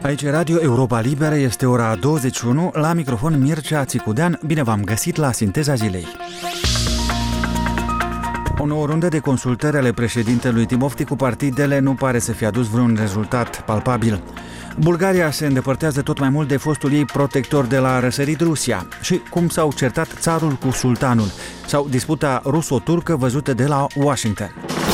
Aici e Radio Europa Liberă, este ora 21, la microfon Mircea Țicudean. Bine v-am găsit la Sinteza Zilei. O nouă rundă de consultări ale președintelui Timofti cu partidele nu pare să fie adus vreun rezultat palpabil. Bulgaria se îndepărtează tot mai mult de fostul ei protector de la răsărit, Rusia. Și cum s-au certat țarul cu sultanul, sau disputa ruso-turcă văzută de la Washington.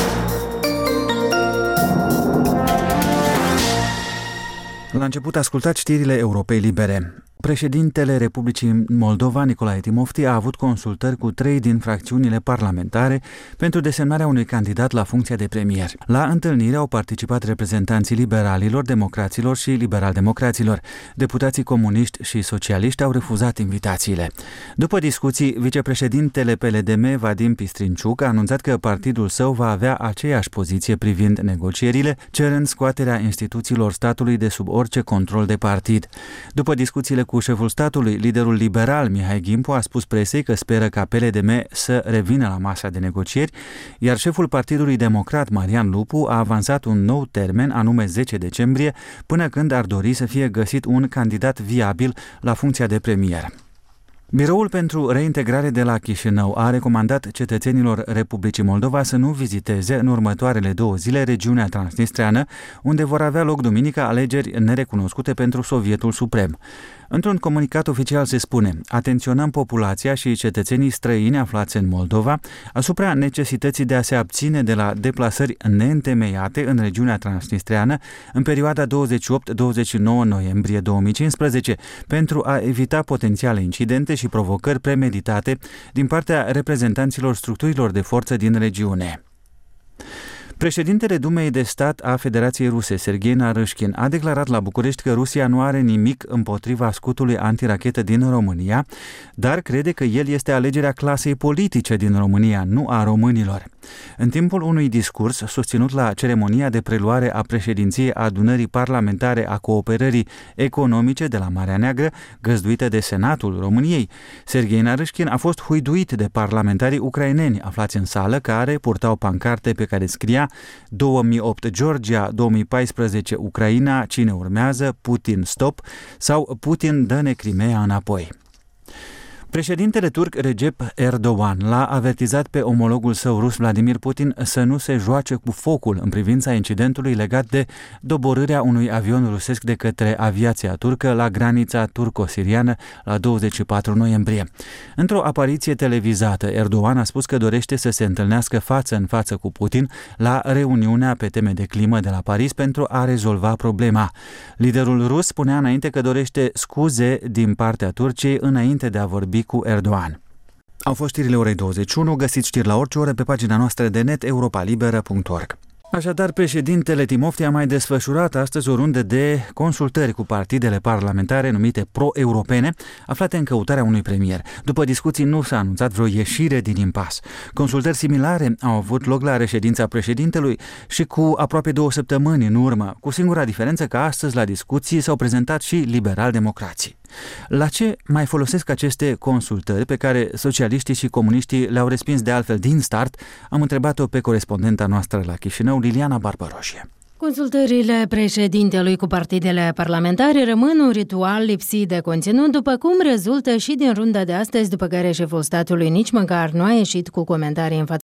La început ascultați știrile Europei Libere. Președintele Republicii Moldova, Nicolae Timofti, a avut consultări cu 3 din fracțiunile parlamentare pentru desemnarea unui candidat la funcția de premier. La întâlnire au participat reprezentanții liberalilor, democraților și liberal-democraților. Deputații comuniști și socialiști au refuzat invitațiile. După discuții, vicepreședintele PLDM, Vadim Pistrinciuc, a anunțat că partidul său va avea aceeași poziție privind negocierile, cerând scoaterea instituțiilor statului de sub orice control de partid. După discuțiile cu șeful statului, liderul liberal Mihai Gimpu a spus presei că speră ca PLDM să revină la masa de negocieri, iar șeful Partidului Democrat, Marian Lupu, a avansat un nou termen, anume 10 decembrie, până când ar dori să fie găsit un candidat viabil la funcția de premier. Biroul pentru reintegrare de la Chișinău a recomandat cetățenilor Republicii Moldova să nu viziteze în următoarele 2 zile regiunea transnistreană, unde vor avea loc duminică alegeri nerecunoscute pentru Sovietul Suprem. Într-un comunicat oficial se spune: atenționăm populația și cetățenii străini aflați în Moldova asupra necesității de a se abține de la deplasări neîntemeiate în regiunea transnistreană în perioada 28-29 noiembrie 2015 pentru a evita potențiale incidente și provocări premeditate din partea reprezentanților structurilor de forță din regiune. Președintele Dumei de Stat a Federației Ruse, Serghei Narâșkin, a declarat la București că Rusia nu are nimic împotriva scutului antirachetă din România, dar crede că el este alegerea clasei politice din România, nu a românilor. În timpul unui discurs susținut la ceremonia de preluare a președinției Adunării Parlamentare a Cooperării Economice de la Marea Neagră, găzduită de Senatul României, Serghei Narâșkin a fost huiduit de parlamentarii ucraineni aflați în sală, care purtau pancarte pe care scria: 2008 Georgia, 2014 Ucraina, cine urmează, Putin stop sau Putin dă-ne Crimea înapoi. Președintele turc Recep Erdogan l-a avertizat pe omologul său rus Vladimir Putin să nu se joace cu focul în privința incidentului legat de doborârea unui avion rusesc de către aviația turcă la granița turco-siriană la 24 noiembrie. Într-o apariție televizată, Erdogan a spus că dorește să se întâlnească față în față cu Putin la reuniunea pe teme de climă de la Paris pentru a rezolva problema. Liderul rus spunea înainte că dorește scuze din partea Turciei înainte de a vorbi cu Erdogan. Au fost știrile orei 21, găsiți știri la orice oră pe pagina noastră de net europalibera.org. Așadar, președintele Timofti a mai desfășurat astăzi o rundă de consultări cu partidele parlamentare numite pro-europene, aflate în căutarea unui premier. După discuții nu s-a anunțat vreo ieșire din impas. Consultări similare au avut loc la reședința președintelui și cu aproape 2 săptămâni în urmă, cu singura diferență că astăzi la discuții s-au prezentat și liberal-democrații. La ce mai folosesc aceste consultări pe care socialiștii și comuniștii le-au respins de altfel din start? Am întrebat-o pe corespondenta noastră la Chișinău, Liliana Barbaroșie. Consultările președintelui cu partidele parlamentare rămân un ritual lipsit de conținut, după cum rezultă și din runda de astăzi, după care șeful statului nici măcar nu a ieșit cu comentarii în fața